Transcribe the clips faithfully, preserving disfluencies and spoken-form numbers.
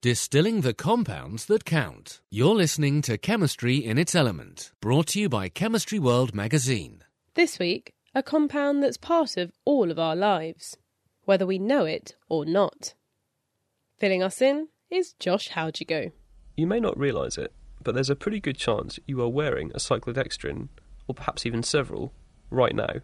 Distilling the compounds that count. You're listening to Chemistry in its Element, brought to you by Chemistry World magazine. This week, a compound that's part of all of our lives, whether we know it or not. Filling us in is Josh Howjigo. You may not realise it, but there's a pretty good chance you are wearing a cyclodextrin, or perhaps even several, right now.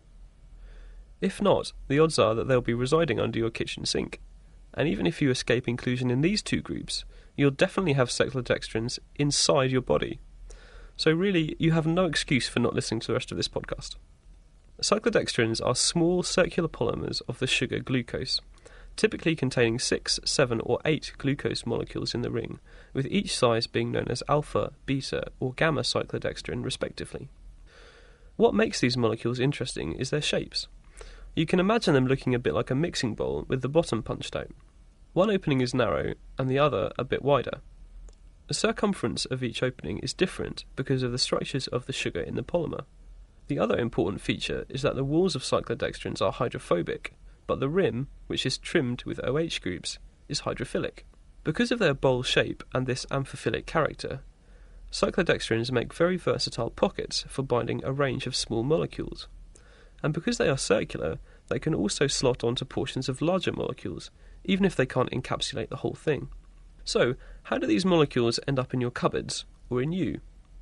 If not, the odds are that they'll be residing under your kitchen sink. And even if you escape inclusion in these two groups, you'll definitely have cyclodextrins inside your body. So really, you have no excuse for not listening to the rest of this podcast. Cyclodextrins are small circular polymers of the sugar glucose, typically containing six, seven or eight glucose molecules in the ring, with each size being known as alpha, beta or gamma cyclodextrin respectively. What makes these molecules interesting is their shapes. You can imagine them looking a bit like a mixing bowl with the bottom punched out. One opening is narrow and the other a bit wider. The circumference of each opening is different because of the structures of the sugar in the polymer. The other important feature is that the walls of cyclodextrins are hydrophobic, but the rim, which is trimmed with O H groups, is hydrophilic. Because of their bowl shape and this amphiphilic character, cyclodextrins make very versatile pockets for binding a range of small molecules. And because they are circular, they can also slot onto portions of larger molecules, even if they can't encapsulate the whole thing. So, how do these molecules end up in your cupboards, or in you?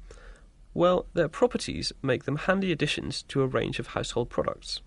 Well, their properties make them handy additions to a range of household products.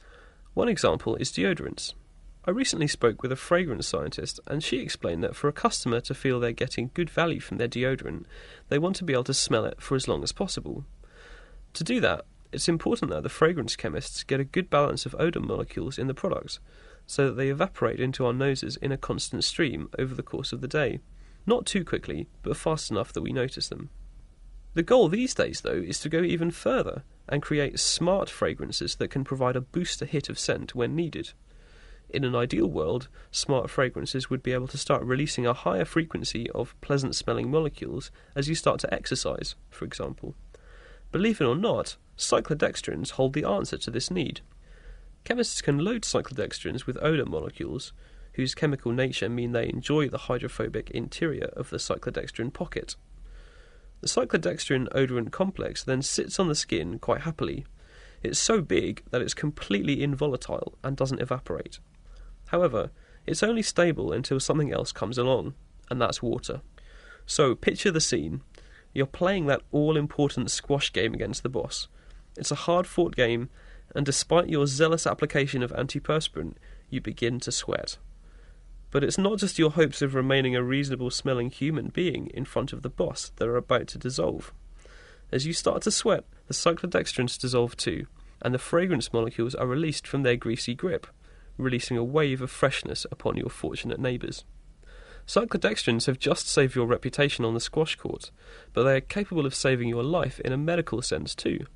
One example is deodorants. I recently spoke with a fragrance scientist, and she explained that for a customer to feel they're getting good value from their deodorant, they want to be able to smell it for as long as possible. To do that, it's important that the fragrance chemists get a good balance of odour molecules in the products, so that they evaporate into our noses in a constant stream over the course of the day. Not too quickly, but fast enough that we notice them. The goal these days, though, is to go even further and create smart fragrances that can provide a booster hit of scent when needed. In an ideal world, smart fragrances would be able to start releasing a higher frequency of pleasant-smelling molecules as you start to exercise, for example. Believe it or not, cyclodextrins hold the answer to this need. Chemists can load cyclodextrins with odour molecules, whose chemical nature mean they enjoy the hydrophobic interior of the cyclodextrin pocket. The cyclodextrin odorant complex then sits on the skin quite happily. It's so big that it's completely involatile and doesn't evaporate. However, it's only stable until something else comes along, and that's water. So picture the scene. You're playing that all-important squash game against the boss. It's a hard-fought game, and despite your zealous application of antiperspirant, you begin to sweat. But it's not just your hopes of remaining a reasonable-smelling human being in front of the boss that are about to dissolve. As you start to sweat, the cyclodextrins dissolve too, and the fragrance molecules are released from their greasy grip, releasing a wave of freshness upon your fortunate neighbours. Cyclodextrins have just saved your reputation on the squash court, but they are capable of saving your life in a medical sense too.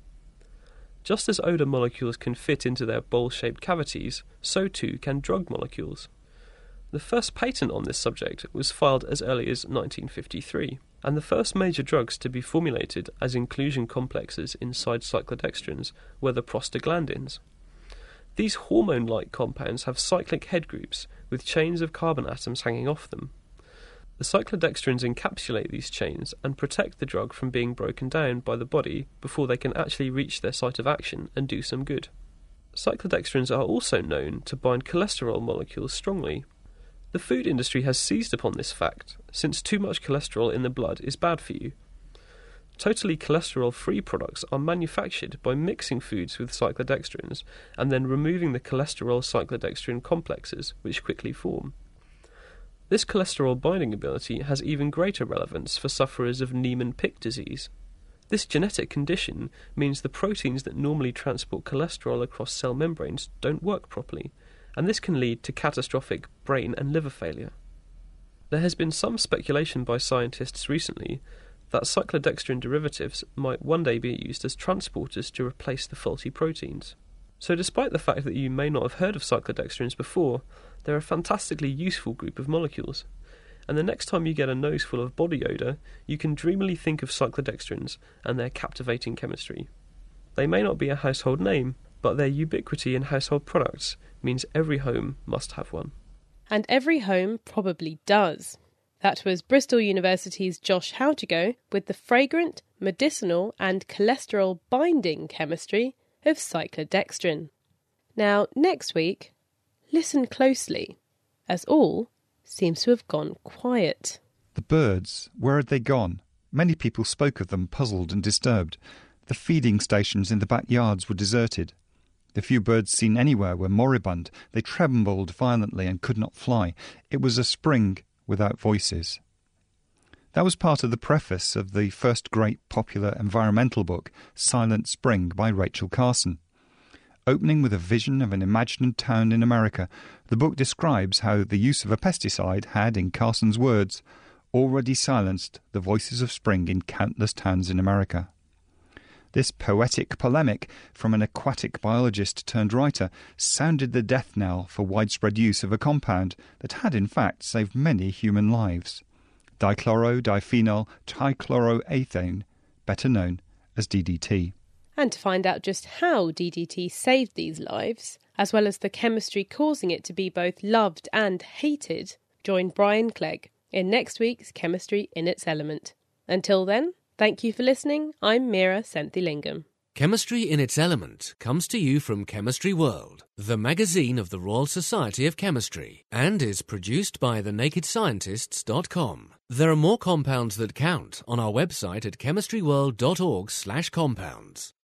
Just as odour molecules can fit into their bowl-shaped cavities, so too can drug molecules. The first patent on this subject was filed as early as nineteen fifty-three, and the first major drugs to be formulated as inclusion complexes inside cyclodextrins were the prostaglandins. These hormone-like compounds have cyclic head groups with chains of carbon atoms hanging off them. The cyclodextrins encapsulate these chains and protect the drug from being broken down by the body before they can actually reach their site of action and do some good. Cyclodextrins are also known to bind cholesterol molecules strongly. The food industry has seized upon this fact, since too much cholesterol in the blood is bad for you. Totally cholesterol-free products are manufactured by mixing foods with cyclodextrins and then removing the cholesterol-cyclodextrin complexes, which quickly form. This cholesterol binding ability has even greater relevance for sufferers of Niemann-Pick disease. This genetic condition means the proteins that normally transport cholesterol across cell membranes don't work properly, and this can lead to catastrophic brain and liver failure. There has been some speculation by scientists recently that cyclodextrin derivatives might one day be used as transporters to replace the faulty proteins. So despite the fact that you may not have heard of cyclodextrins before, they're a fantastically useful group of molecules. And the next time you get a nose full of body odour, you can dreamily think of cyclodextrins and their captivating chemistry. They may not be a household name, but their ubiquity in household products means every home must have one. And every home probably does. That was Bristol University's Josh Howjago with the fragrant, medicinal and cholesterol-binding chemistry of cyclodextrin. Now, next week, listen closely, as all seems to have gone quiet. The birds, where had they gone? Many people spoke of them, puzzled and disturbed. The feeding stations in the backyards were deserted. The few birds seen anywhere were moribund. They trembled violently and could not fly. It was a spring without voices. That was part of the preface of the first great popular environmental book, Silent Spring, by Rachel Carson. Opening with a vision of an imagined town in America, the book describes how the use of a pesticide had, in Carson's words, already silenced the voices of spring in countless towns in America. This poetic polemic from an aquatic biologist turned writer sounded the death knell for widespread use of a compound that had in fact saved many human lives. Dichloro-diphenyl trichloroethane, better known as D D T. And to find out just how D D T saved these lives, as well as the chemistry causing it to be both loved and hated, join Brian Clegg in next week's Chemistry in its Element. Until then, thank you for listening. I'm Meera Senthilingam. Chemistry in its Element comes to you from Chemistry World, the magazine of the Royal Society of Chemistry, and is produced by the naked scientists dot com. There are more compounds that count on our website at chemistry world dot org slash compounds.